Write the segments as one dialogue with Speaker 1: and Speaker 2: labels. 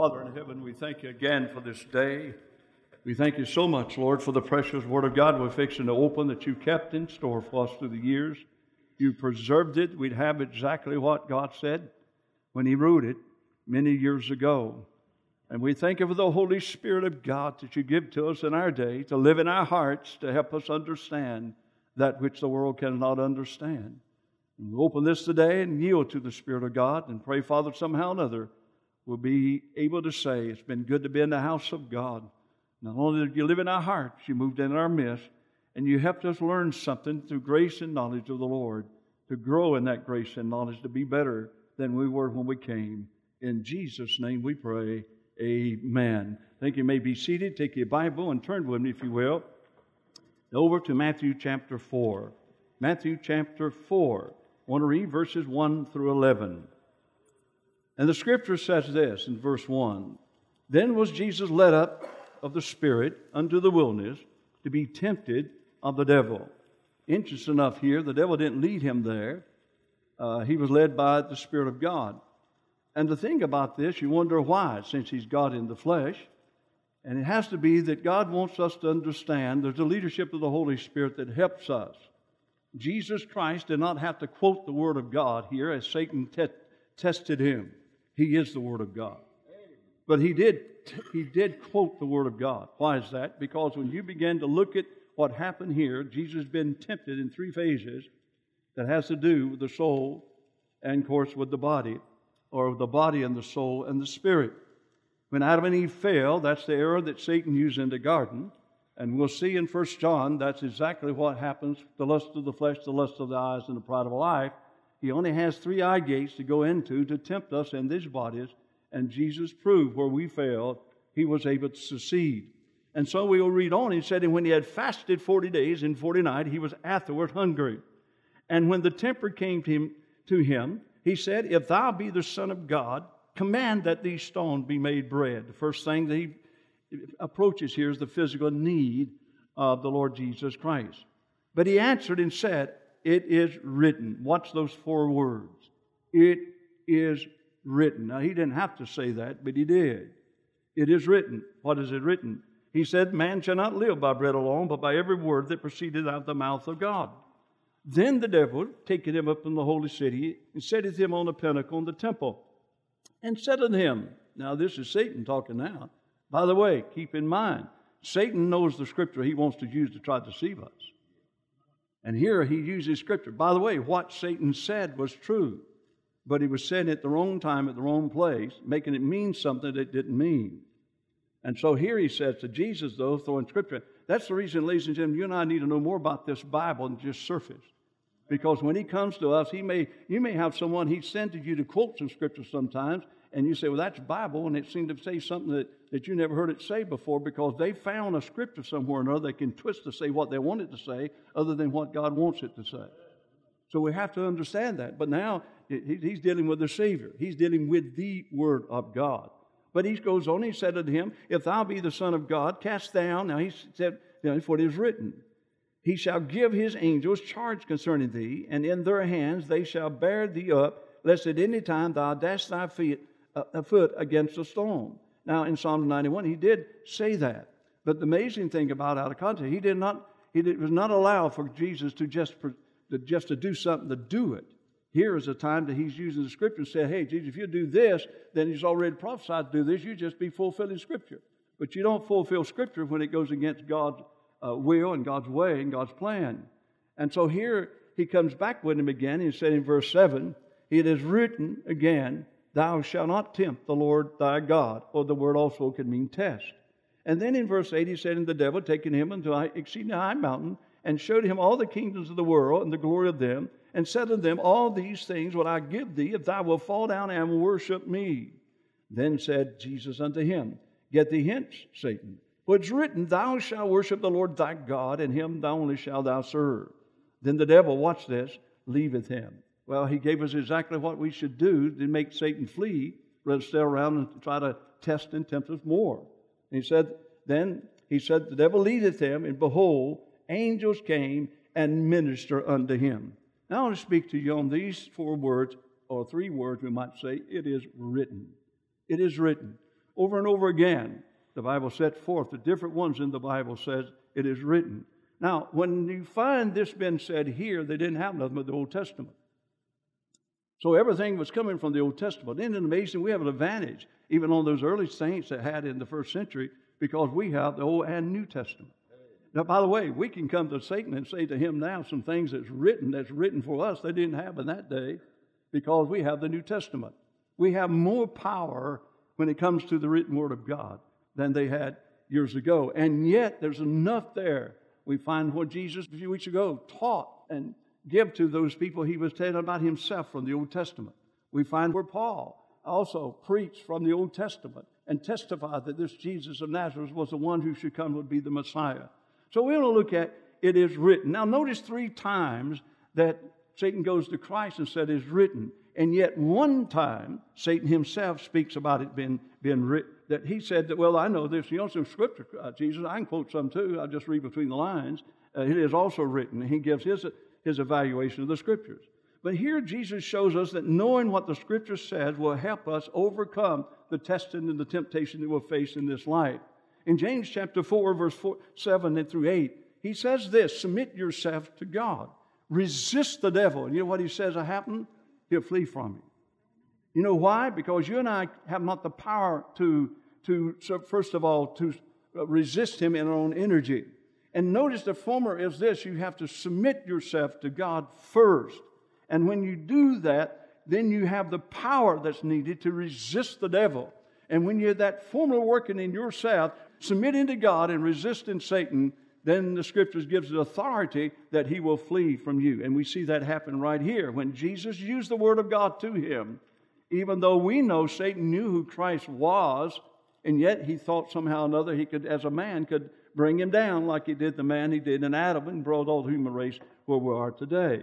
Speaker 1: Father in heaven, we thank you again for this day. We thank you so much, Lord, for the precious Word of God we're fixing to open that you kept in store for us through the years. You preserved it. We'd have exactly what God said when He wrote it many years ago. And we thank you for the Holy Spirit of God that you give to us in our day to live in our hearts to help us understand that which the world cannot understand. And we open this today and yield to the Spirit of God and pray, Father, somehow or another we'll be able to say it's been good to be in the house of God. Not only did you live in our hearts, you moved in our midst, and you helped us learn something through grace and knowledge of the Lord, to grow in that grace and knowledge, to be better than we were when we came. In Jesus' name we pray, amen. I think you may be seated. Take your Bible and turn with me, if you will, over to Matthew chapter 4. Matthew chapter 4. I want to read verses 1 through 11. And the Scripture says this in verse 1, Then was Jesus led up of the Spirit unto the wilderness to be tempted of the devil. Interesting enough here, the devil didn't lead him there. He was led by the Spirit of God. And the thing about this, you wonder why, since He's God in the flesh. And it has to be that God wants us to understand there's a leadership of the Holy Spirit that helps us. Jesus Christ did not have to quote the Word of God here as Satan tested Him. He is the Word of God. But he did quote the Word of God. Why is that? Because when you begin to look at what happened here, Jesus has been tempted in three phases that has to do with the soul and, of course, with the body, or the body and the soul and the spirit. When Adam and Eve fell, that's the error that Satan used in the garden. And we'll see in 1 John that's exactly what happens, the lust of the flesh, the lust of the eyes, and the pride of life. He only has three eye gates to go into to tempt us in these bodies. And Jesus proved where we failed, He was able to succeed. And so we will read on. He said, and when He had fasted 40 days and 40 nights, He was afterward hungry. And when the tempter came to him, He said, If thou be the Son of God, command that these stones be made bread. The first thing that He approaches here is the physical need of the Lord Jesus Christ. But He answered and said, It is written. Watch those four words. It is written. Now, He didn't have to say that, but He did. It is written. What is it written? He said, Man shall not live by bread alone, but by every word that proceedeth out of the mouth of God. Then the devil, taking Him up in the holy city, and setteth Him on the pinnacle in the temple, and said unto Him, now this is Satan talking now. By the way, keep in mind, Satan knows the Scripture he wants to use to try to deceive us. And here he uses Scripture. By the way, what Satan said was true, but he was saying it at the wrong time, at the wrong place, making it mean something that it didn't mean. And so here he says to Jesus, though, throwing Scripture. That's the reason, ladies and gentlemen, you and I need to know more about this Bible than just surface. Because when He comes to us, you may have someone He sent to you to quote some Scripture sometimes, and you say, well, that's Bible, and it seemed to say something that you never heard it say before, because they found a Scripture somewhere or another that can twist to say what they want it to say other than what God wants it to say. So we have to understand that. But now He's dealing with the Savior. He's dealing with the Word of God. But He goes on, He said unto him, If thou be the Son of God, cast down. Now He said, for it is written, He shall give His angels charge concerning thee, and in their hands they shall bear thee up, lest at any time thou dash thy foot against a stone. Now in Psalm 91 He did say that. But the amazing thing about out of context, it was not allowed for Jesus to just to do something to do it. Here is a time that He's using the Scripture and said, hey, Jesus, if you do this, then He's already prophesied to do this. You just be fulfilling Scripture. But you don't fulfill Scripture when it goes against God's will and God's way and God's plan. And so here He comes back with him again. He said in verse 7, It is written again, Thou shalt not tempt the Lord thy God. Or the word also can mean test. And then in verse 8 He said, And the devil taking Him unto an exceeding high mountain, and showed Him all the kingdoms of the world and the glory of them, and said unto them, All these things will I give thee, if thou wilt fall down and worship me. Then said Jesus unto him, Get thee hence, Satan. For it's written, Thou shalt worship the Lord thy God, and Him thou only shalt thou serve. Then the devil, watch this, leaveth him. Well, He gave us exactly what we should do to make Satan flee, rather than stay around and try to test and tempt us more. And He said, the devil leadeth him, and behold, angels came and ministered unto him. Now I want to speak to you on these four words, or three words we might say. It is written. It is written. Over and over again, the Bible sets forth, the different ones in the Bible says it is written. Now, when you find this being said here, they didn't have nothing but the Old Testament. So everything was coming from the Old Testament. Isn't it amazing? We have an advantage, even on those early saints that had in the first century, because we have the Old and New Testament. Now, by the way, we can come to Satan and say to him now some things that's written for us they didn't have in that day, because we have the New Testament. We have more power when it comes to the written Word of God than they had years ago. And yet, there's enough there. We find what Jesus, a few weeks ago, taught and gave to those people he was telling about himself from the Old Testament. We find where Paul also preached from the Old Testament and testified that this Jesus of Nazareth was the one who should come would be the Messiah. So we're going to look at it is written. Now, notice 3 times that Satan goes to Christ and said it is written. And yet one time, Satan himself speaks about it being written. That he said that, well, I know this. You know some scripture, Jesus. I can quote some too. I'll just read between the lines. It is also written. He gives his evaluation of the scriptures. But here Jesus shows us that knowing what the scripture says will help us overcome the testing and the temptation that we'll face in this life. In James chapter 4, verse 7 and through 8, he says this, submit yourself to God. Resist the devil. And you know what he says will happen? He'll flee from you. You know why? Because you and I have not the power to first of all, to resist him in our own energy. And notice the former is this, you have to submit yourself to God first. And when you do that, then you have the power that's needed to resist the devil. And when you have that former working in yourself, submitting to God and resisting Satan, then the Scriptures gives it authority that he will flee from you. And we see that happen right here. When Jesus used the Word of God to him, even though we know Satan knew who Christ was, and yet he thought somehow or another he could, as a man, could bring him down like he did the man he did in Adam and brought all the human race where we are today.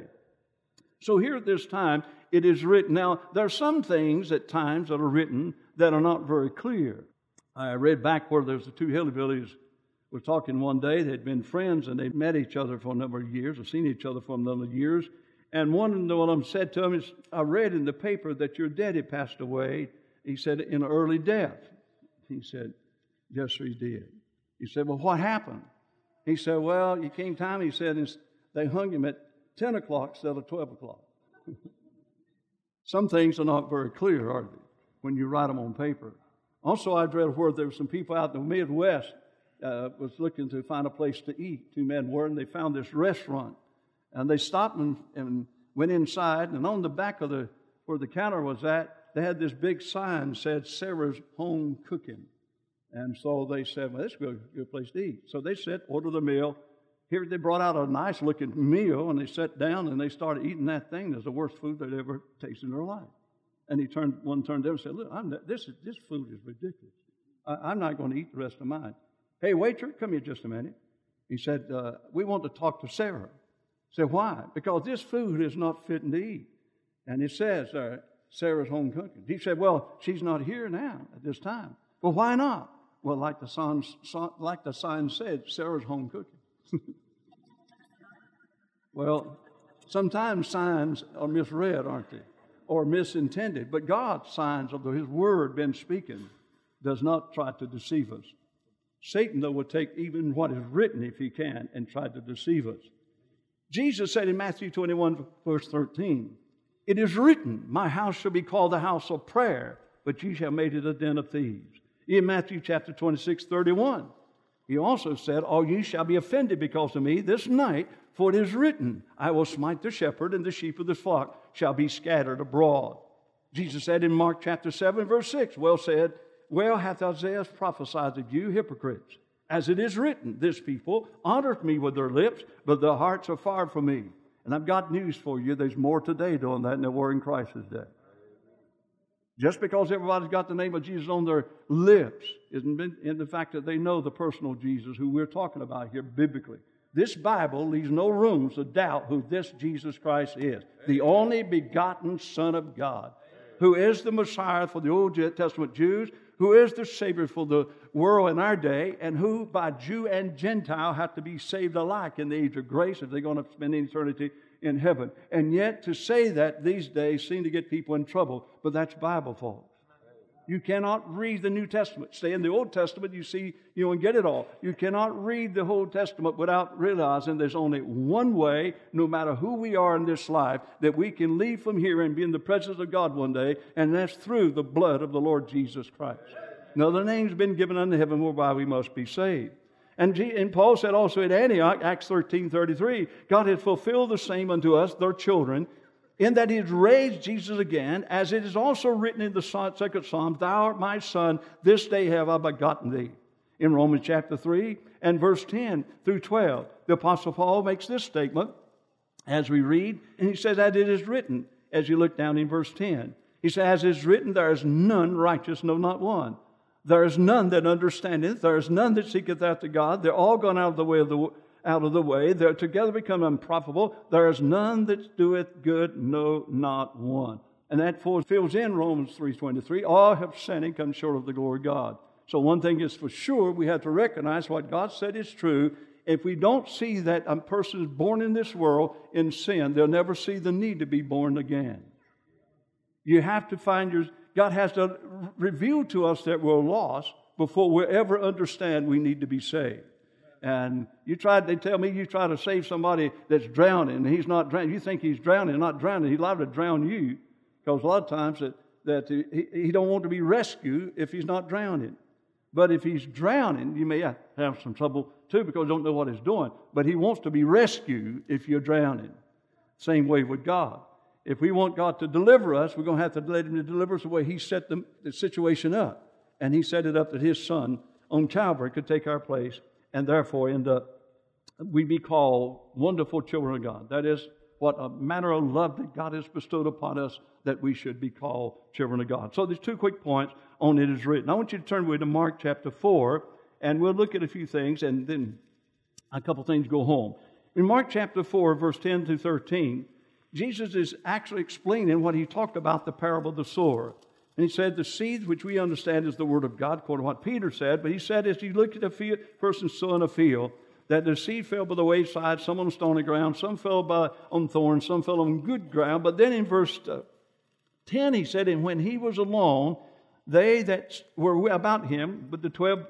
Speaker 1: So here at this time, it is written. Now, there are some things at times that are written that are not very clear. I read back where there's the 2 hillbillies were talking one day. They'd been friends and they'd met each other for a number of years or seen each other for a number of years. And one of them said to him, I read in the paper that your daddy passed away. He said, in an early death. He said, yes, sir, he did. He said, well, what happened? He said, well, it came time, he said, they hung him at 10 o'clock instead of 12 o'clock. Some things are not very clear, are they, when you write them on paper. Also, I've read where there were some people out in the Midwest was looking to find a place to eat. 2 men were, and they found this restaurant. And they stopped and went inside, and on the back of where the counter was at, they had this big sign that said, Sarah's Home Cooking. And so they said, well, this is a good place to eat. So they said, order the meal. Here they brought out a nice-looking meal, and they sat down, and they started eating that thing. It's the worst food they'd ever tasted in their life. And one turned to them and said, look, this food is ridiculous. I'm not going to eat the rest of mine. Hey, waiter, come here just a minute. He said, we want to talk to Sarah. I said, why? Because this food is not fitting to eat. And it says, Sarah's Home Cooking. He said, well, she's not here now at this time. Well, why not? Well, like the sign said, Sarah's Home Cooking. Well, sometimes signs are misread, aren't they? Or misintended. But God's signs of His Word been speaking does not try to deceive us. Satan, though, will take even what is written, if he can, and try to deceive us. Jesus said in Matthew 21, verse 13, it is written, my house shall be called the house of prayer, but ye shall make it a den of thieves. In Matthew chapter 26, 31, he also said, all ye shall be offended because of me this night, for it is written, I will smite the shepherd, and the sheep of the flock shall be scattered abroad. Jesus said in Mark chapter 7, verse 6, well hath Isaiah prophesied of you hypocrites. As it is written, this people honoreth me with their lips, but their hearts are far from me. And I've got news for you. There's more today doing that than there were in Christ's day. Just because everybody's got the name of Jesus on their lips isn't in the fact that they know the personal Jesus who we're talking about here biblically. This Bible leaves no room to doubt who this Jesus Christ is. The only begotten Son of God, who is the Messiah for the Old Testament Jews, who is the Savior for the world in our day, and who by Jew and Gentile have to be saved alike in the age of grace if they're going to spend eternity in heaven. And yet to say that these days seem to get people in trouble, but that's Bible, folks. You cannot read the New Testament. Stay in the Old Testament, you see, and get it all. You cannot read the whole Testament without realizing there's only one way, no matter who we are in this life, that we can leave from here and be in the presence of God one day, and that's through the blood of the Lord Jesus Christ. No other name's been given unto heaven whereby we must be saved. And Paul said also at Antioch, Acts 13:33, God has fulfilled the same unto us, their children, in that He has raised Jesus again, as it is also written in the second Psalm, Thou art my Son, this day have I begotten thee. In Romans chapter 3 and verse 10 through 12, the Apostle Paul makes this statement as we read, and he says that it is written, as you look down in verse 10. He says, As it is written, there is none righteous, no, not one. There is none that understandeth, there is none that seeketh after God. They're all gone out of the way. They're together become unprofitable. There is none that doeth good, no, not one. And that fulfills in Romans 3:23. All have sinned and come short of the glory of God. So one thing is for sure, we have to recognize what God said is true. If we don't see that a person is born in this world in sin, they'll never see the need to be born again. You have to find God has to reveal to us that we're lost before we ever understand we need to be saved. And they tell me you try to save somebody that's drowning, and he's not drowning. You think he's drowning, not drowning. He's liable to drown you, because a lot of times that he don't want to be rescued if he's not drowning. But if he's drowning, you may have some trouble too, because you don't know what he's doing. But he wants to be rescued if you're drowning. Same way with God. If we want God to deliver us, we're going to have to let Him to deliver us the way He set the situation up. And He set it up that His Son on Calvary could take our place, and therefore we be called wonderful children of God. That is what a manner of love that God has bestowed upon us, that we should be called children of God. So there's 2 quick points on it is written. I want you to turn with me to Mark chapter 4, and we'll look at a few things, and then a couple things go home. In Mark chapter 4, verse 10 through 13, Jesus is actually explaining what He talked about, the parable of the sower. And He said the seed, which we understand is the Word of God, according to what Peter said, but He said as you look at a person sowing a field, that the seed fell by the wayside, some on stony ground, some fell on thorns, some fell on good ground. But then in verse 10 He said, And when He was alone, they that were about Him, but the 12,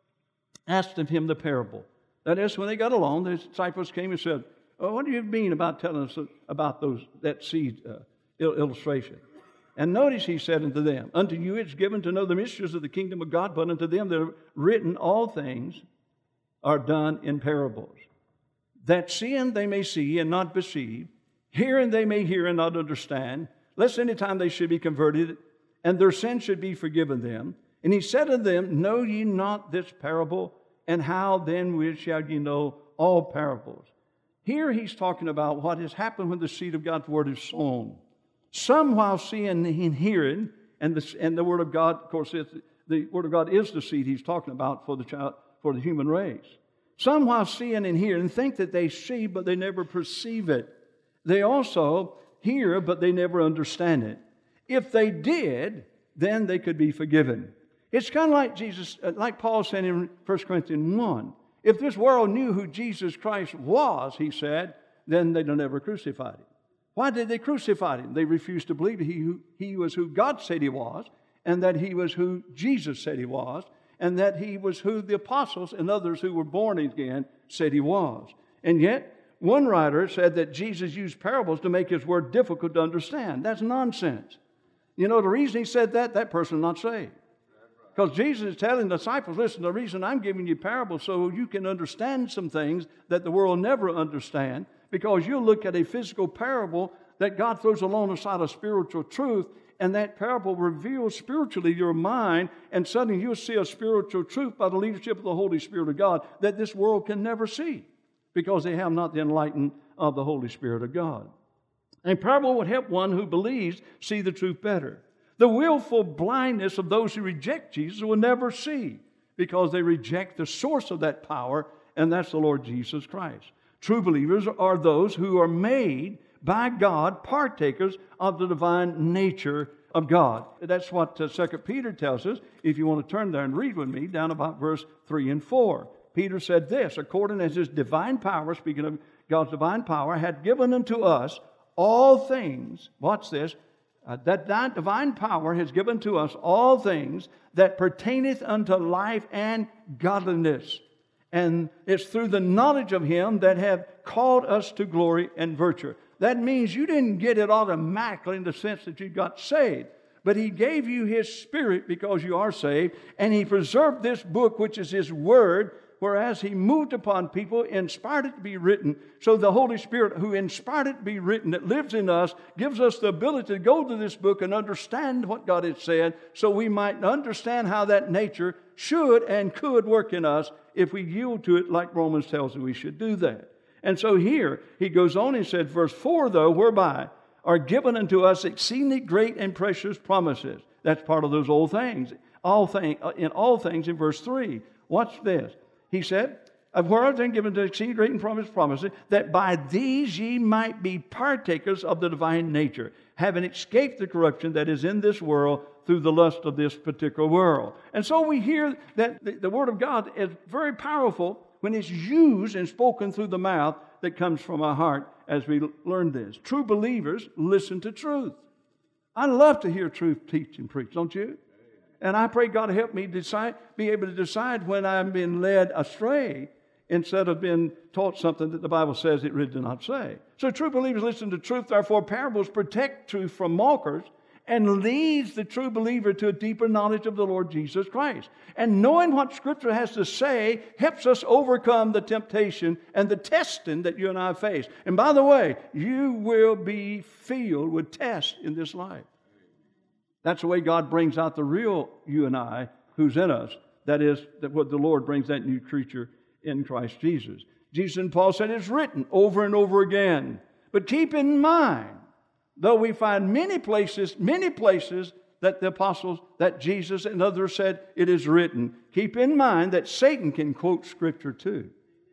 Speaker 1: asked of Him the parable. That is, when they got along, the disciples came and said, what do you mean about telling us about that seed illustration? And notice He said unto them, Unto you it's given to know the mysteries of the kingdom of God, but unto them that are written all things are done in parables. That seeing they may see and not perceive, hearing they may hear and not understand, lest any time they should be converted, and their sin should be forgiven them. And He said unto them, Know ye not this parable? And how then shall ye know all parables? Here He's talking about what has happened when the seed of God's Word is sown. Some while seeing and hearing, and the Word of God, of course, the Word of God is the seed He's talking about for the human race. Some while seeing and hearing think that they see, but they never perceive it. They also hear, but they never understand it. If they did, then they could be forgiven. It's kind of like Paul said in 1 Corinthians 1. If this world knew who Jesus Christ was, he said, then they'd have never crucified Him. Why did they crucify Him? They refused to believe he was who God said He was, and that He was who Jesus said He was, and that He was who the apostles and others who were born again said He was. And yet, one writer said that Jesus used parables to make His Word difficult to understand. That's nonsense. You know, the reason He said that person's not saved. Because Jesus is telling the disciples, listen, the reason I'm giving you parables so you can understand some things that the world will never understand, because you'll look at a physical parable that God throws alongside of spiritual truth, and that parable reveals spiritually your mind, and suddenly you'll see a spiritual truth by the leadership of the Holy Spirit of God that this world can never see, because they have not the enlightenment of the Holy Spirit of God. A parable would help one who believes see the truth better. The willful blindness of those who reject Jesus will never see, because they reject the source of that power, and that's the Lord Jesus Christ. True believers are those who are made by God partakers of the divine nature of God. That's what 2 Peter tells us. If you want to turn there and read with me, down about verse 3 and 4. Peter said this, according as His divine power, speaking of God's divine power, had given unto us all things, watch this, that divine power has given to us all things that pertaineth unto life and godliness. And it's through the knowledge of Him that have called us to glory and virtue. That means you didn't get it automatically in the sense that you got saved. But He gave you His Spirit because you are saved. And He preserved this book, which is His Word, whereas He moved upon people, inspired it to be written. So the Holy Spirit who inspired it to be written, that lives in us, gives us the ability to go to this book and understand what God has said, so we might understand how that nature should and could work in us if we yield to it, like Romans tells us we should do that. And so here he goes on and said, verse 4, though, whereby are given unto us exceedingly great and precious promises. That's part of those old things. In all things in verse 3. Watch this. He said, of whereof then given to exceeding great and promises, that by these ye might be partakers of the divine nature, having escaped the corruption that is in this world through the lust of this particular world. And so we hear that the Word of God is very powerful when it's used and spoken through the mouth that comes from our heart as we learn this. True believers listen to truth. I love to hear truth teach and preach, don't you? And I pray God help me be able to decide when I'm being led astray instead of being taught something that the Bible says it really did not say. So true believers listen to truth. Therefore, parables protect truth from mockers and leads the true believer to a deeper knowledge of the Lord Jesus Christ. And knowing what Scripture has to say helps us overcome the temptation and the testing that you and I face. And by the way, you will be filled with tests in this life. That's the way God brings out the real you and I who's in us. That is, that what the Lord brings that new creature in Christ Jesus. Jesus and Paul said it's written over and over again. But keep in mind, though we find many places that the apostles, that Jesus and others said it is written, keep in mind that Satan can quote Scripture too.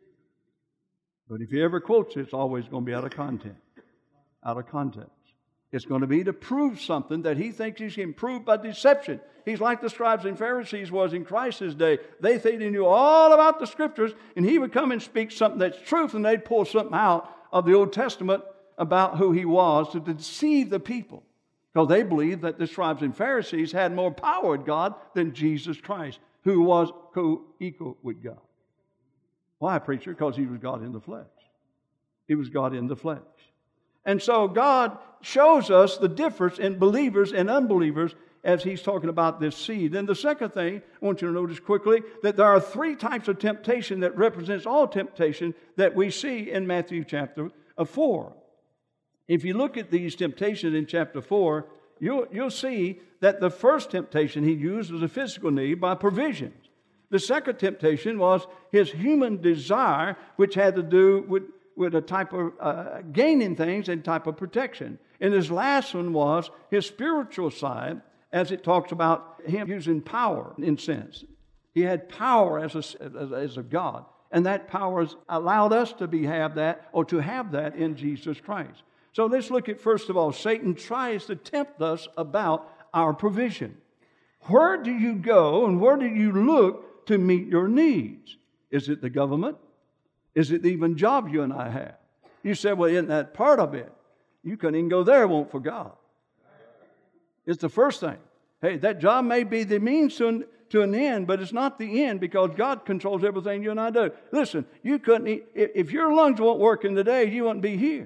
Speaker 1: But if he ever quotes it, it's always going to be out of context. Out of context. It's going to be to prove something that he thinks he can prove by deception. He's like the scribes and Pharisees was in Christ's day. They thought they knew all about the Scriptures, and he would come and speak something that's truth, and they'd pull something out of the Old Testament about who he was to deceive the people. Because they believed that the scribes and Pharisees had more power with God than Jesus Christ, who was co-equal with God. Why, preacher? Because he was God in the flesh. He was God in the flesh. And so God shows us the difference in believers and unbelievers as he's talking about this seed. And the second thing, I want you to notice quickly, that there are three types of temptation that represents all temptation that we see in Matthew chapter 4. If you look at these temptations in chapter 4, you'll see that the first temptation he used was a physical need by provisions. The second temptation was his human desire, which had to do with a type of gaining things and type of protection. And his last one was his spiritual side, as it talks about him using power in sense. He had power as a God, and that power has allowed us to have that in Jesus Christ. So let's look at, first of all, Satan tries to tempt us about our provision. Where do you go and where do you look to meet your needs? Is it the government? Is it even job you and I have? You say, well, isn't that part of it? You couldn't even go there, won't for God. It's the first thing. Hey, that job may be the means to an end, but it's not the end because God controls everything you and I do. Listen, you couldn't eat, if your lungs weren't working today, you wouldn't be here.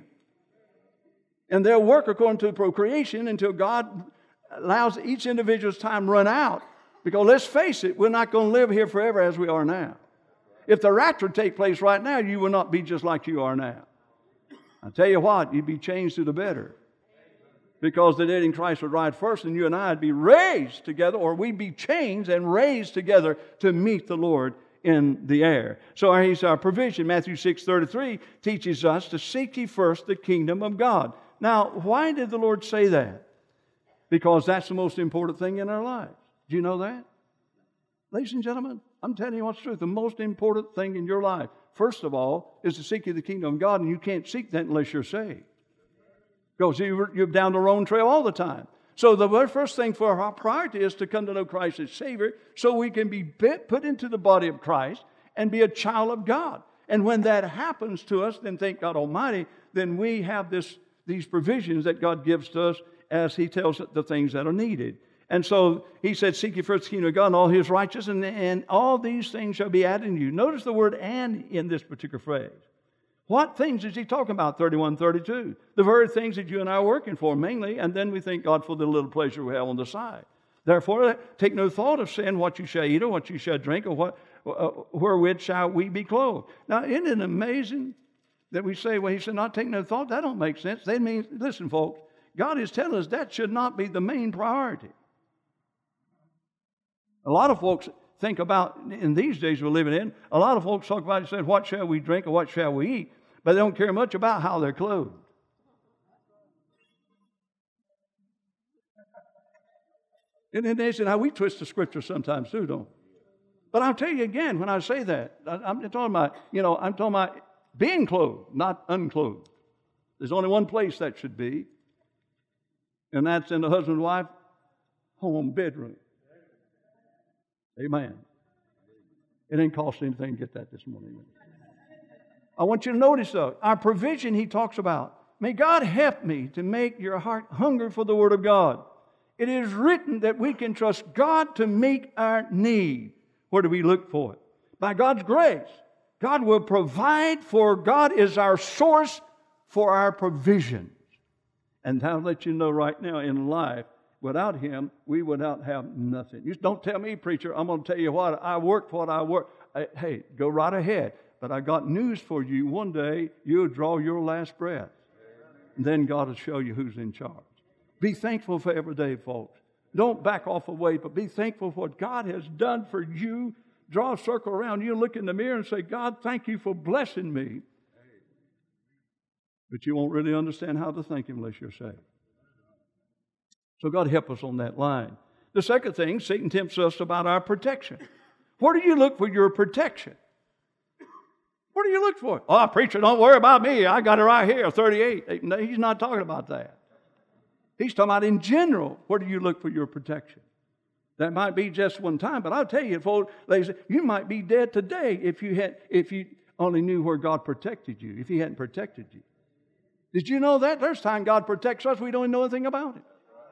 Speaker 1: And they'll work according to procreation until God allows each individual's time run out. Because let's face it, we're not going to live here forever as we are now. If the rapture take place right now, you will not be just like you are now. I tell you what, you'd be changed to the better. Because the dead in Christ would rise first, and you and I would be raised together, or we'd be changed and raised together to meet the Lord in the air. So here's our provision. Matthew 6:33 teaches us to seek ye first the kingdom of God. Now, why did the Lord say that? Because that's the most important thing in our lives. Do you know that? Ladies and gentlemen, I'm telling you what's true. The most important thing in your life, first of all, is to seek ye the kingdom of God, and you can't seek that unless you're saved. Because you're down the wrong trail all the time. So the very first thing for our priority is to come to know Christ as Savior so we can be put into the body of Christ and be a child of God. And when that happens to us, then thank God Almighty, then we have these provisions that God gives to us as He tells the things that are needed. And so He said, seek ye first the kingdom of God and all His righteousness, and all these things shall be added to you. Notice the word "and" in this particular phrase. What things is He talking about? 31, 32. The very things that you and I are working for mainly, and then we thank God for the little pleasure we have on the side. Therefore, take no thought of saying what you shall eat or what you shall drink or wherewith shall we be clothed. Now, isn't it amazing that we say, well, He said, not take no thought? That don't make sense. That means, listen, folks, God is telling us that should not be the main priority. A lot of folks think about, in these days we're living in, a lot of folks talk about it saying, what shall we drink or what shall we eat? But they don't care much about how they're clothed. And then they say, now we twist the Scripture sometimes too, don't we? But I'll tell you again, when I say that, I'm talking about being clothed, not unclothed. There's only one place that should be, and that's in the husband and wife home bedroom. Amen. It didn't cost anything to get that this morning. I want you to notice, though, our provision He talks about. May God help me to make your heart hunger for the Word of God. It is written that we can trust God to meet our need. Where do we look for it? By God's grace. God will provide, for God is our source for our provisions. And I'll let you know right now, in life, without Him, we would not have nothing. You don't tell me, preacher, I'm going to tell you what, I work for what I work. Hey, go right ahead. But I got news for you. One day, you'll draw your last breath. And then God will show you who's in charge. Be thankful for every day, folks. Don't back off away, but be thankful for what God has done for you. Draw a circle around you, look in the mirror and say, God, thank you for blessing me. But you won't really understand how to thank Him unless you're saved. So God help us on that line. The second thing, Satan tempts us about our protection. Where do you look for your protection? Where do you look for it? Oh, preacher, don't worry about me. I got it right here, 38. No, He's not talking about that. He's talking about in general, where do you look for your protection? That might be just one time, but I'll tell you, folks, ladies, you might be dead today if you only knew where God protected you, if He hadn't protected you. Did you know that? There's time God protects us, we don't even know anything about it.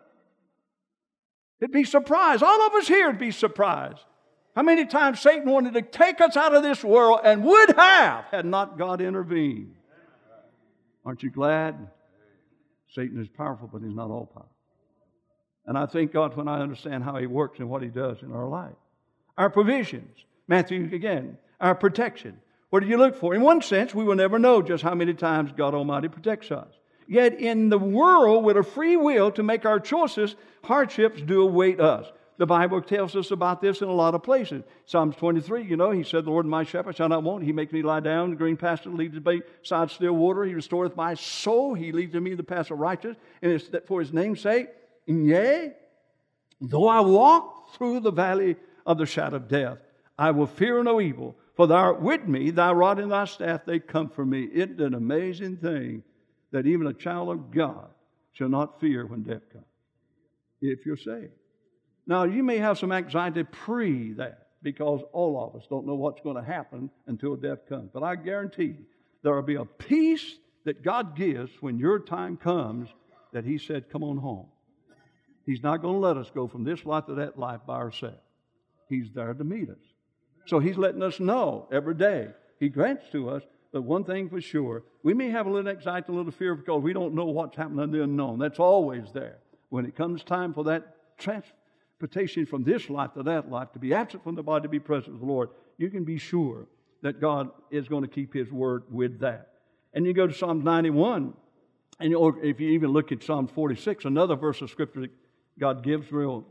Speaker 1: It'd be surprised. All of us here would be surprised. How many times Satan wanted to take us out of this world and would have had not God intervened. Aren't you glad? Satan is powerful, but he's not all powerful. And I thank God when I understand how He works and what He does in our life. Our provisions. Matthew again. Our protection. What do you look for? In one sense, we will never know just how many times God Almighty protects us. Yet in the world, with a free will to make our choices, hardships do await us. The Bible tells us about this in a lot of places. Psalms 23, He said, the Lord my shepherd shall not want. He makes me lie down in the green pasture, leads me beside still water. He restoreth my soul. He leads me in the path of righteousness. And it's for His name's sake. And yea, though I walk through the valley of the shadow of death, I will fear no evil. For Thou art with me, Thy rod and Thy staff, they comfort me. It's an amazing thing that even a child of God shall not fear when death comes, if you're saved. Now, you may have some anxiety pre that, because all of us don't know what's going to happen until death comes. But I guarantee you, there will be a peace that God gives when your time comes that He said, come on home. He's not going to let us go from this life to that life by ourselves. He's there to meet us. So He's letting us know every day. He grants to us, but one thing for sure, we may have a little anxiety, a little fear because we don't know what's happening in the unknown. That's always there. When it comes time for that transportation from this life to that life, to be absent from the body, to be present with the Lord, you can be sure that God is going to keep His word with that. And you go to Psalm 91, and if you even look at Psalm 46, another verse of Scripture that God gives real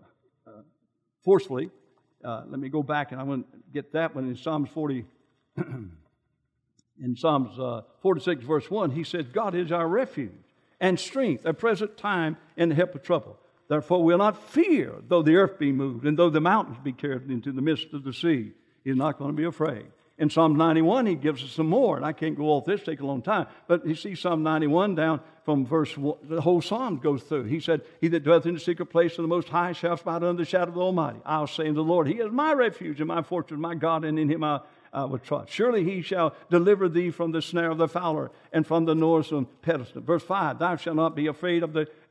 Speaker 1: forcefully. Let me go back, and I want to get that one in Psalms 40. In Psalms 46, verse 1, He says, God is our refuge and strength, a present time in the help of trouble. Therefore we'll not fear, though the earth be moved, and though the mountains be carried into the midst of the sea. He's not going to be afraid. In Psalm 91, He gives us some more, and I can't go off this, take a long time. But you see Psalm 91 down from verse 1, the whole Psalm goes through. He said, He that dwelleth in the secret place of the Most High shall abide under the shadow of the Almighty. I'll say unto the Lord, He is my refuge and my fortress, my God, and in Him I will trust. Surely He shall deliver thee from the snare of the fowler and from the noisome pestilence. Verse 5, Thou shalt not be afraid of the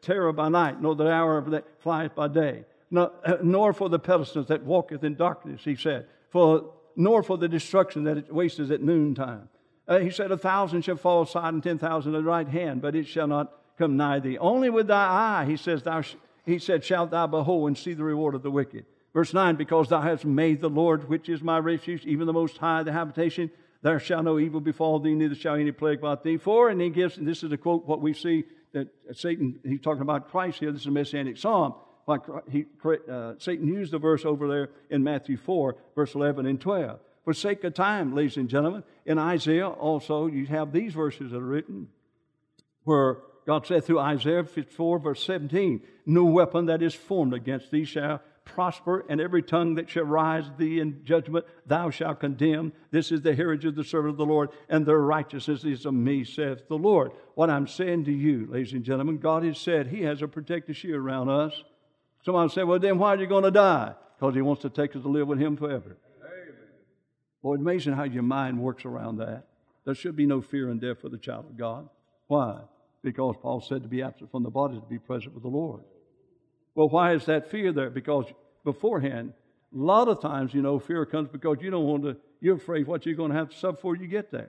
Speaker 1: terror by night, nor the hour that flieth by day, nor for the pestilence that walketh in darkness, he said, nor for the destruction that it wasteth at noontime. He said, 1,000 shall fall aside and 10,000 at the right hand, but it shall not come nigh thee. Only with thy eye, he said, shalt thou behold and see the reward of the wicked. Verse 9, because thou hast made the Lord, which is my refuge, even the Most High, the habitation, there shall no evil befall thee, neither shall any plague about thee. For, and he gives, and this is a quote, what we see that Satan, he's talking about Christ here, this is a Messianic psalm. Like Satan used the verse over there in Matthew 4, verse 11 and 12. For sake of time, ladies and gentlemen, in Isaiah also, you have these verses that are written where God said through Isaiah 54, verse 17, no weapon that is formed against thee shall prosper, and every tongue that shall rise thee in judgment thou shalt condemn. This is the heritage of the servant of the Lord, and their righteousness is of me, saith the Lord. What I'm saying to you, ladies and gentlemen, God has said He has a protective shield around us. Someone said, well, then why are you going to die? Because He wants to take us to live with Him forever. Amen. Boy, it's amazing how your mind works around that. There should be no fear and death for the child of God. Why? Because Paul said to be absent from the body is to be present with the Lord. Well, why is that fear there? Because beforehand, a lot of times, fear comes because you're afraid what you're going to have to suffer before you get there.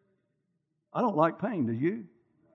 Speaker 1: I don't like pain, do you?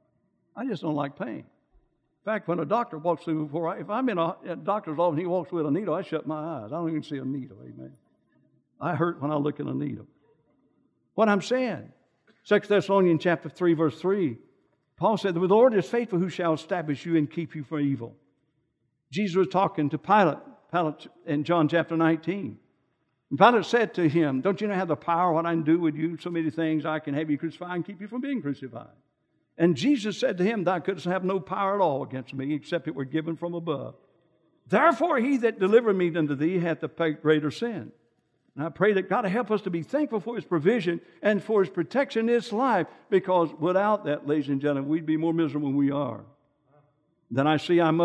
Speaker 1: I just don't like pain. In fact, when a doctor walks through, if I'm in a doctor's office and he walks with a needle, I shut my eyes. I don't even see a needle, amen. I hurt when I look at a needle. What I'm saying, 2 Thessalonians chapter 3, verse 3, Paul said, the Lord is faithful who shall establish you and keep you from evil. Jesus was talking to Pilate in John chapter 19. And Pilate said to him, don't you know have the power what I can do with you? So many things I can have you crucified and keep you from being crucified. And Jesus said to him, thou couldst have no power at all against me, except it were given from above. Therefore he that delivered me unto thee hath the greater sin. And I pray that God will help us to be thankful for His provision and for His protection in this life, because without that, ladies and gentlemen, we'd be more miserable than we are. Then I see I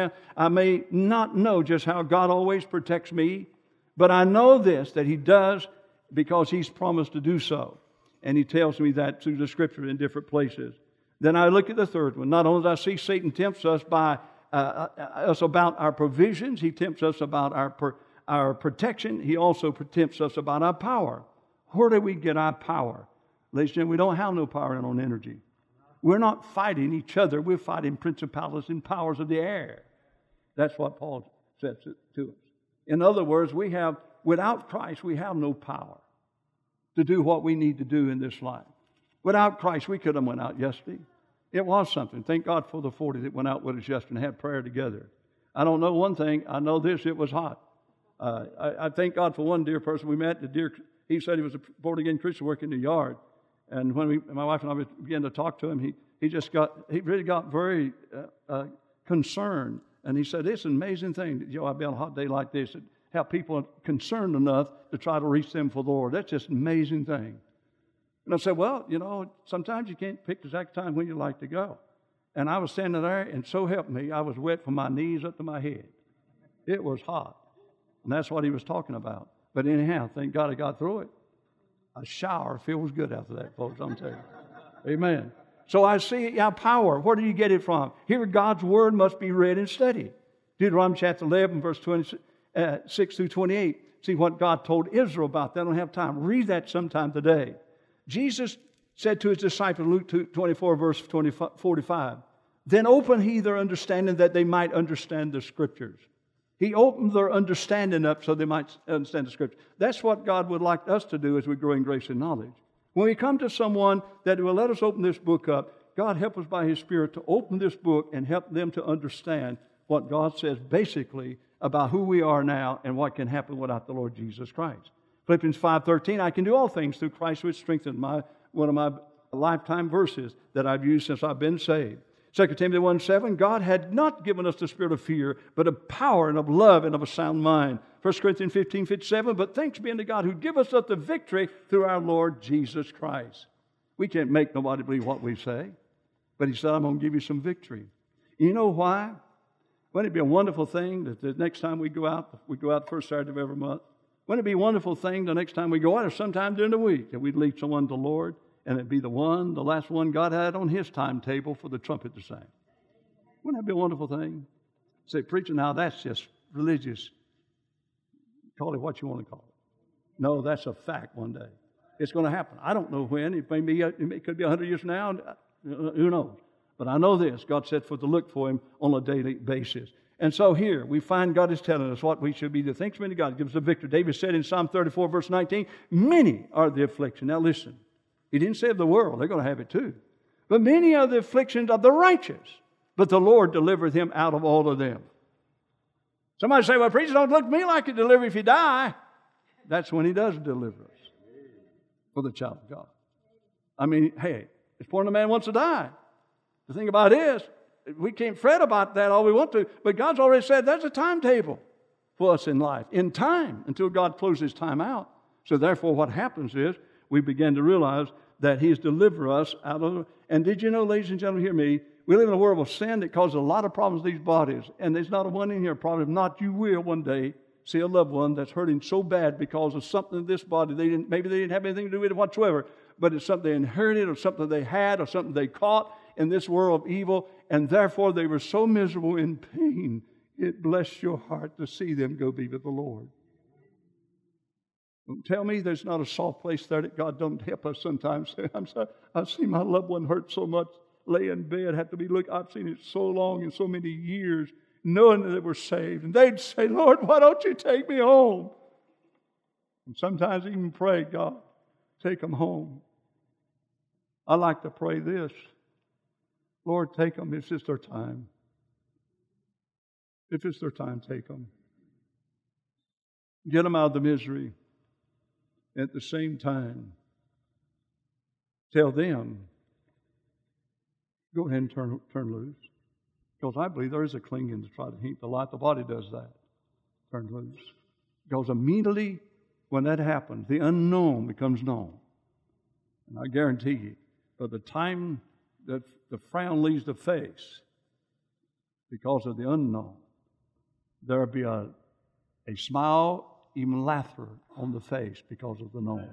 Speaker 1: may not know just how God always protects me, but I know this, that He does because He's promised to do so. And He tells me that through the Scripture in different places. Then I look at the third one. Not only do I see Satan tempts us by us about our provisions, he tempts us about our protection. He also tempts us about our power. Where do we get our power? Ladies and gentlemen, we don't have no power in on energy. We're not fighting each other. We're fighting principalities and powers of the air. That's what Paul says to us. In other words, without Christ, we have no power to do what we need to do in this life. Without Christ, we could have went out yesterday. It was something. Thank God for the 40 that went out with us yesterday and had prayer together. I don't know one thing. I know this, it was hot. I thank God for one dear person we met. He said he was a born-again Christian working in the yard. And when my wife and I began to talk to him, he really got very concerned. And he said, it's an amazing thing. I've been on a hot day like this, how people are concerned enough to try to reach them for the Lord. That's just an amazing thing. And I said, well, sometimes you can't pick the exact time when you like to go. And I was standing there, and so help me, I was wet from my knees up to my head. It was hot. And that's what he was talking about. But anyhow, thank God I got through it. A shower feels good after that, folks, I'm telling you. Amen. So I see our power. Where do you get it from? Here, God's Word must be read and studied. Deuteronomy chapter 11, verse 26 through 28. See what God told Israel about that. I don't have time. Read that sometime today. Jesus said to His disciples, Luke 24, verse 45, then open He their understanding that they might understand the Scriptures. He opened their understanding up so they might understand the Scripture. That's what God would like us to do as we grow in grace and knowledge. When we come to someone that will let us open this book up, God help us by His Spirit to open this book and help them to understand what God says basically about who we are now and what can happen without the Lord Jesus Christ. Philippians 5:13, I can do all things through Christ which strengthens one of my lifetime verses that I've used since I've been saved. 2 Timothy 1:7, God had not given us the spirit of fear, but of power and of love and of a sound mind. 1 Corinthians 15:57, but thanks be unto God who give us the victory through our Lord Jesus Christ. We can't make nobody believe what we say, but He said, I'm going to give you some victory. You know why? Wouldn't it be a wonderful thing that the next time we go out the first Saturday of every month, wouldn't it be a wonderful thing the next time we go out or sometime during the week that we'd lead someone to the Lord and it'd be the last one God had on His timetable for the trumpet to sing? Wouldn't that be a wonderful thing? Say, preacher, now that's just religious. Call it what you want to call it. No, that's a fact one day. It's going to happen. I don't know when. It could be 100 years from now. Who knows? But I know this. God said for to look for Him on a daily basis. And so here we find God is telling us what we should be. The thanks be to God gives us the victory. David said in Psalm 34, verse 19, many are the affliction. Now listen. He didn't say of the world. They're going to have it too. But many are the afflictions of the righteous. But the Lord delivereth him out of all of them. Somebody say, well, preacher, don't look to me like you deliver if you die. That's when He does deliver us for the child of God. I mean, hey, it's important a man wants to die. The thing about it is, we can't fret about that all we want to, but God's already said there's a timetable for us in life, in time, until God closes time out. So therefore, what happens is, we begin to realize that He's delivered us out of... And did you know, ladies and gentlemen, hear me, we live in a world of sin that causes a lot of problems to these bodies. And there's not a one in here probably. If not, you will one day see a loved one that's hurting so bad because of something in this body. Maybe they didn't have anything to do with it whatsoever, but it's something they inherited or something they had or something they caught in this world of evil. And therefore, they were so miserable in pain, it blessed your heart to see them go be with the Lord. Don't tell me there's not a soft place there that God don't help us sometimes. I'm sorry, I've seen my loved one hurt so much, lay in bed, have to be looked. I've seen it so long and so many years, knowing that they were saved. And they'd say, Lord, why don't you take me home? And sometimes even pray, God, take them home. I like to pray this. Lord, take them if it's their time. If it's their time, take them. Get them out of the misery. At the same time, tell them, go ahead and turn loose. Because I believe there is a clinging to try to heat the light. The body does that. Turn loose. Because immediately when that happens, the unknown becomes known. And I guarantee you, by the time that the frown leaves the face, because of the unknown, there'll be a smile, even laughter on the face because of the known.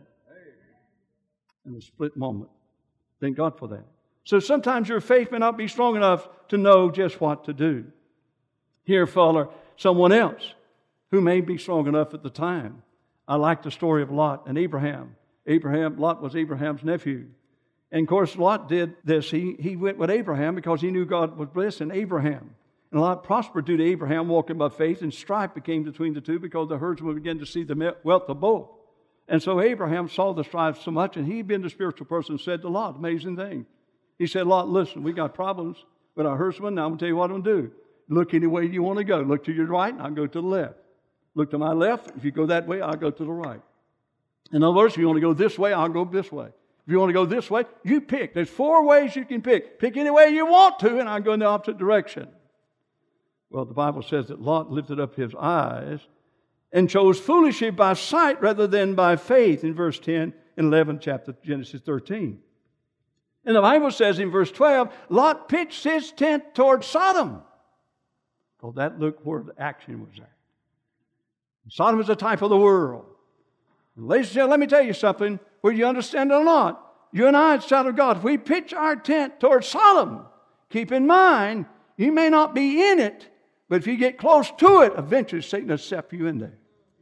Speaker 1: In a split moment. Thank God for that. So sometimes your faith may not be strong enough to know just what to do. Here follow someone else who may be strong enough at the time. I like the story of Lot and Abraham. Lot was Abraham's nephew. And of course, Lot did this. He went with Abraham because he knew God was blessing Abraham. And Lot prospered due to Abraham walking by faith, and strife became between the two because the herdsmen began to see the wealth of both. And so Abraham saw the strife so much, and he, being the spiritual person, said to Lot, amazing thing. He said, Lot, listen, we got problems with our herdsmen. Now I'm going to tell you what I'm going to do. Look any way you want to go. Look to your right, and I'll go to the left. Look to my left. If you go that way, I'll go to the right. In other words, if you want to go this way, I'll go this way. If you want to go this way, you pick. There's 4 ways you can pick. Pick any way you want to, and I'll go in the opposite direction. Well, the Bible says that Lot lifted up his eyes and chose foolishly by sight rather than by faith in verse 10 and 11, chapter Genesis 13. And the Bible says in verse 12, Lot pitched his tent toward Sodom. Well, that looked where the action was at. Sodom is a type of the world. And ladies and gentlemen, let me tell you something, whether you understand it or not. You and I, as child of God, if we pitch our tent toward Sodom, keep in mind, you may not be in it, but if you get close to it, eventually Satan will step you in there.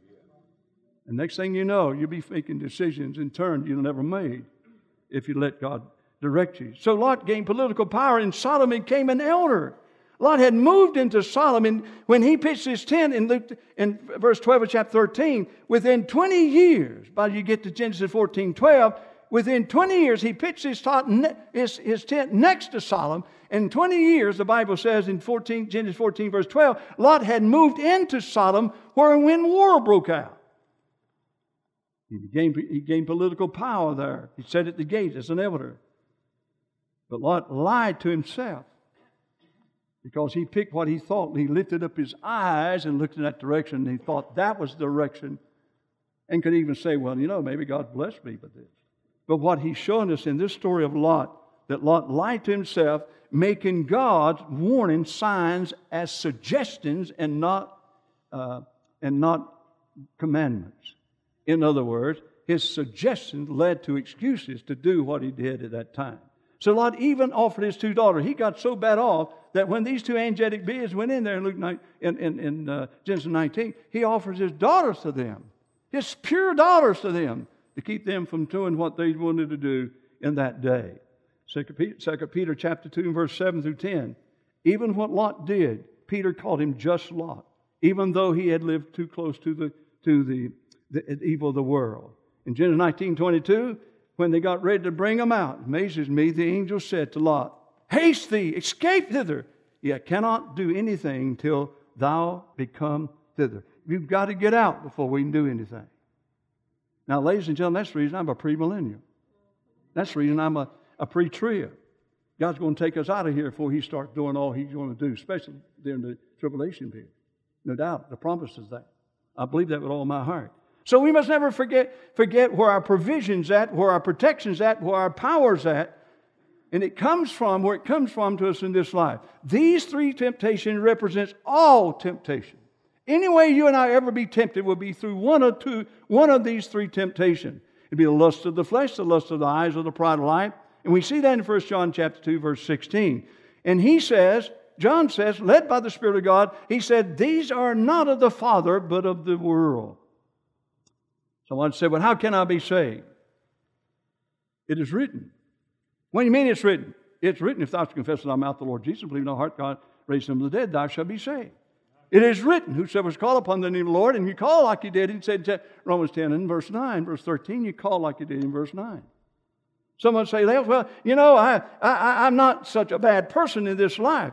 Speaker 1: And next thing you know, you'll be making decisions in turn you'll never made if you let God direct you. So Lot gained political power in Sodom and became an elder. Lot had moved into Sodom, and when he pitched his tent in verse 12 of chapter 13, within 20 years, by the time you get to Genesis 14:12, within 20 years he pitched his tent next to Sodom. In 20 years, the Bible says in Genesis 14 verse 12, Lot had moved into Sodom when war broke out. He gained political power there. He sat at the gate as an elder. But Lot lied to himself because he picked what he thought, and he lifted up his eyes and looked in that direction, and he thought that was the direction, and could even say, well, maybe God blessed me with this. But what he's showing us in this story of Lot, that Lot lied to himself, making God's warning signs as suggestions and not commandments. In other words, his suggestions led to excuses to do what he did at that time. So Lot even offered his 2 daughters. He got so bad off that when these 2 angelic beings went in there in Genesis 19, he offers his daughters to them, his pure daughters to them, to keep them from doing what they wanted to do in that day. 2 Peter chapter 2, verse 7 through 10. Even what Lot did, Peter called him just Lot, even though he had lived too close to the evil of the world. In Genesis 19:22, when they got ready to bring him out, it amazes me, the angel said to Lot, "Haste thee, escape thither. Ye cannot do anything till thou become thither." You've got to get out before we can do anything. Now, ladies and gentlemen, that's the reason I'm a premillennial. That's the reason I'm a pre-trib. God's going to take us out of here before He starts doing all He's going to do, especially during the tribulation period. No doubt, the promise is that. I believe that with all my heart. So we must never forget where our provision's at, where our protection's at, where our power's at. And it comes from where it comes from to us in this life. These 3 temptations represents all temptation. Any way you and I ever be tempted will be through one of these 3 temptations. It'd be the lust of the flesh, the lust of the eyes, or the pride of life. And we see that in 1 John chapter 2, verse 16. And he says, John says, led by the Spirit of God, he said, "These are not of the Father, but of the world." Someone said, "Well, how can I be saved?" It is written. What do you mean it's written? It's written, "If thou shalt confess with thy mouth the Lord Jesus, believe in thy heart God raised him from the dead, thou shalt be saved." It is written, "Whosoever shall call upon the name of the Lord," and you call like you did, he said, Romans 10 and verse 9, verse 13, you call like you did in verse 9. Someone say, "Well, you know, I'm not such a bad person in this life."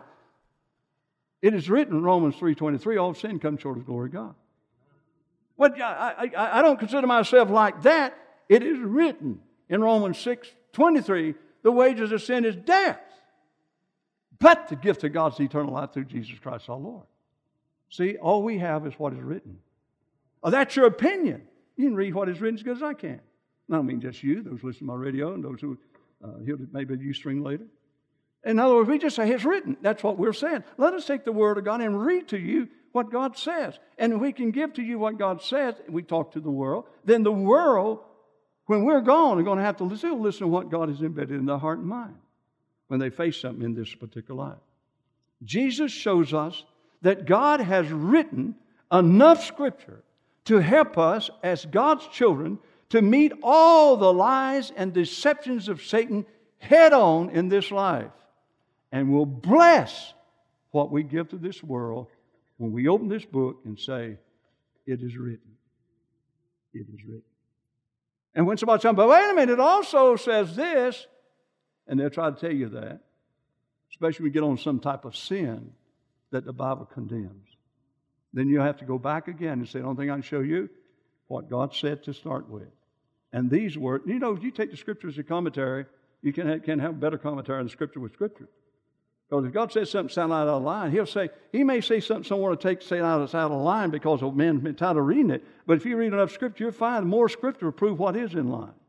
Speaker 1: It is written in Romans 3:23, "All sin comes short of the glory of God." Well, I don't consider myself like that. It is written in Romans 6:23, "The wages of sin is death, but the gift of God is eternal life through Jesus Christ our Lord." See, all we have is what is written. Oh, that's your opinion. You can read what is written as good as I can. I don't mean just you, those listening to my radio and those who hear maybe a Ustream later. In other words, we just say it's written. That's what we're saying. Let us take the Word of God and read to you what God says. And we can give to you what God says. We talk to the world. Then the world, when we're gone, are going to have to still listen to what God has embedded in their heart and mind when they face something in this particular life. Jesus shows us that God has written enough Scripture to help us as God's children to meet all the lies and deceptions of Satan head on in this life. And will bless what we give to this world when we open this book and say, "It is written." It is written. And when somebody says, "But wait a minute, it also says this," and they'll try to tell you that, especially when you get on some type of sin that the Bible condemns, then you have to go back again and say, "The only thing I can show you what God said to start with." And these words, you know, if you take the Scripture as a commentary, you can't have a better commentary than Scripture with Scripture. Because if God says something sound out of line, He may say something someone will say that's out of line because of men's been tired of reading it. But if you read enough Scripture, you'll find more Scripture will prove what is in line.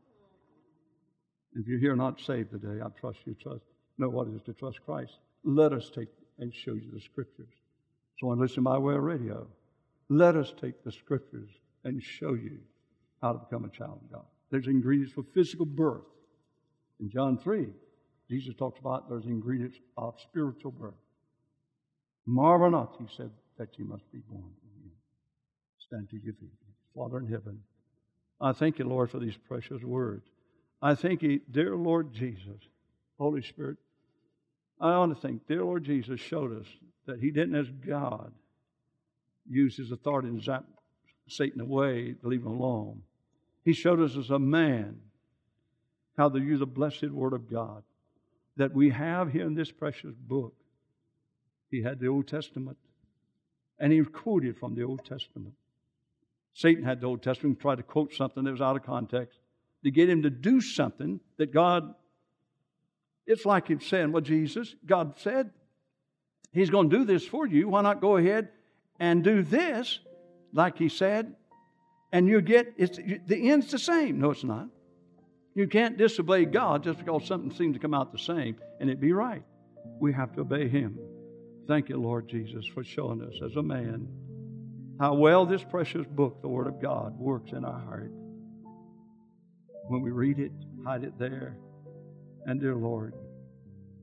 Speaker 1: If you're here not saved today, I trust you know what it is to trust Christ. Let us take and show you the Scriptures. So I listen by way of radio. Let us take the Scriptures and show you how to become a child of God. There's ingredients for physical birth. In John 3, Jesus talks about there's ingredients of spiritual birth. "Marvel not," He said, "that you must be born again." Stand to your feet. Father in heaven, I thank you, Lord, for these precious words. I thank you, dear Lord Jesus, Holy Spirit. I want to think, dear Lord Jesus showed us that He didn't, as God, use His authority and zap Satan away to leave him alone. He showed us as a man how to use the blessed Word of God that we have here in this precious book. He had the Old Testament, and He quoted from the Old Testament. Satan had the Old Testament and tried to quote something that was out of context to get him to do something that God, it's like him saying, "Well, Jesus, God said He's going to do this for you. Why not go ahead and do this like He said, and you get, the end's the same." No, it's not. You can't disobey God just because something seems to come out the same and it be right. We have to obey Him. Thank you, Lord Jesus, for showing us as a man how well this precious book, the Word of God, works in our heart. When we read it, hide it there. And dear Lord,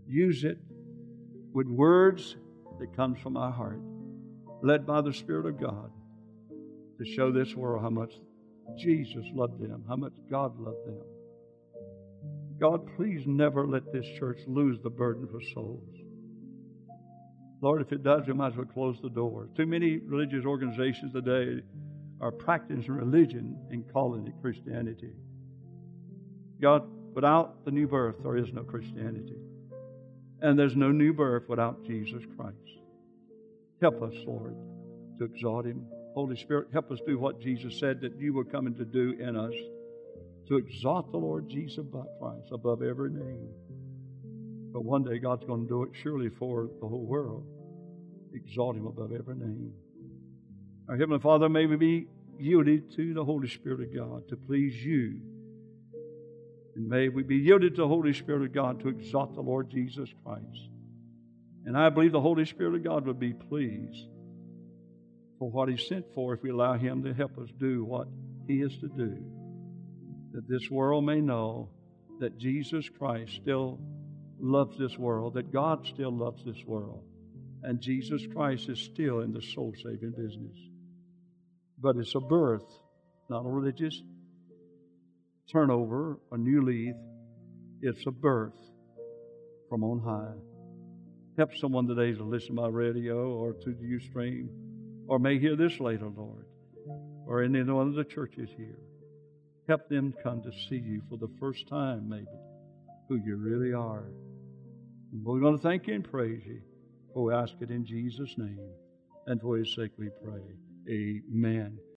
Speaker 1: Use it with words that comes from our heart, led by the Spirit of God, to show this world how much Jesus loved them, how much God loved them. God, please never let this church lose the burden for souls. Lord, if it does, we might as well close the door. Too many religious organizations today are practicing religion and calling it Christianity. God, without the new birth, there is no Christianity. And there's no new birth without Jesus Christ. Help us, Lord, to exalt Him. Holy Spirit, help us do what Jesus said that You were coming to do in us, to exalt the Lord Jesus Christ above every name. But one day God's going to do it surely for the whole world. Exalt Him above every name. Our Heavenly Father, may we be yielded to the Holy Spirit of God to please You. And may we be yielded to the Holy Spirit of God to exalt the Lord Jesus Christ. And I believe the Holy Spirit of God would be pleased for what He sent for if we allow Him to help us do what He is to do. That this world may know that Jesus Christ still loves this world, that God still loves this world, and Jesus Christ is still in the soul-saving business. But it's a birth, not a religious turnover, a new leaf. It's a birth from on high. Help someone today to listen by radio or to the Ustream, or may hear this later, Lord, or in any one of the churches here. Help them come to see You for the first time, maybe, who You really are. And we're going to thank You and praise You, for we ask it in Jesus' name, and for His sake we pray. Amen.